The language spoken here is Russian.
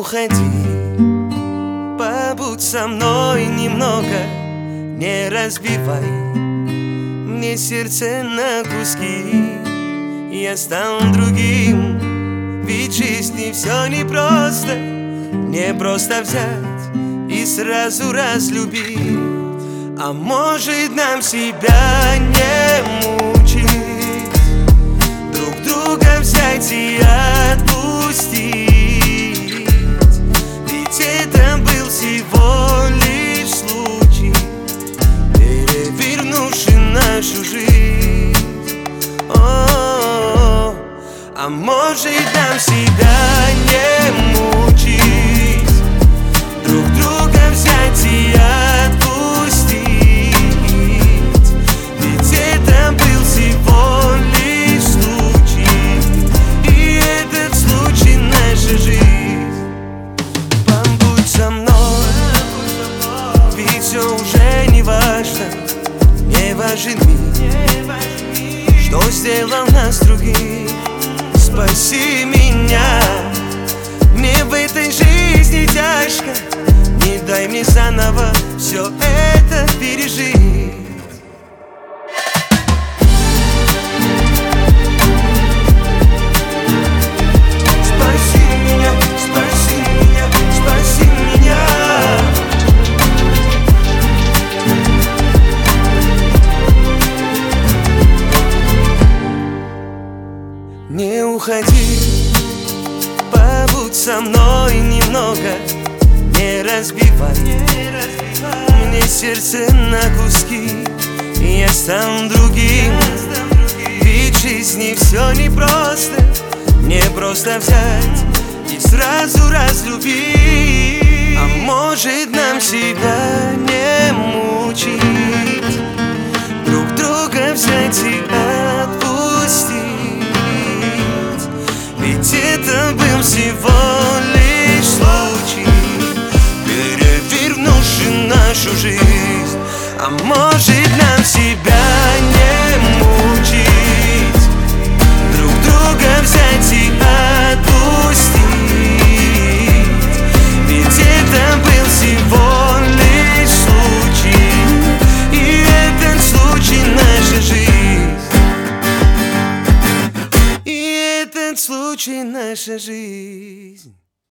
уходи, побудь со мной немного, не разбивай мне сердце на куски. Я стану другим, ведь в жизни все непросто, не просто взять и сразу разлюбить. А может нам себя не мучить, друг друга взять и отпустить? Ведь это был всего лишь случай, перевернувший нашу жизнь. О-о-о. А может нам себя не мучить, друг друга взять и отпустить? Ведь это был всего лишь случай, и этот случай наша жизнь. Побудь со мной, ведь все уже не важно, не важен мир, что сделал нас другим. Спаси меня, мне в этой жизни тяжко, не дай мне заново все это пережить. Спаси меня, спаси меня, спаси меня. Не уходи, побудь со мной немного, не разбивай мне сердце на куски. Я стану другим, ведь в жизни все непросто, не просто взять и сразу разлюбить. А может нам себя не мучить, друг друга взять и отпустить? Ведь это был всего лишь случай, перевернувший нашу жизнь. А может нам себя не мучить, друг друга взять и отпустить? Ведь это был всего лишь случай, и этот случай наша жизнь. И этот случай наша жизнь.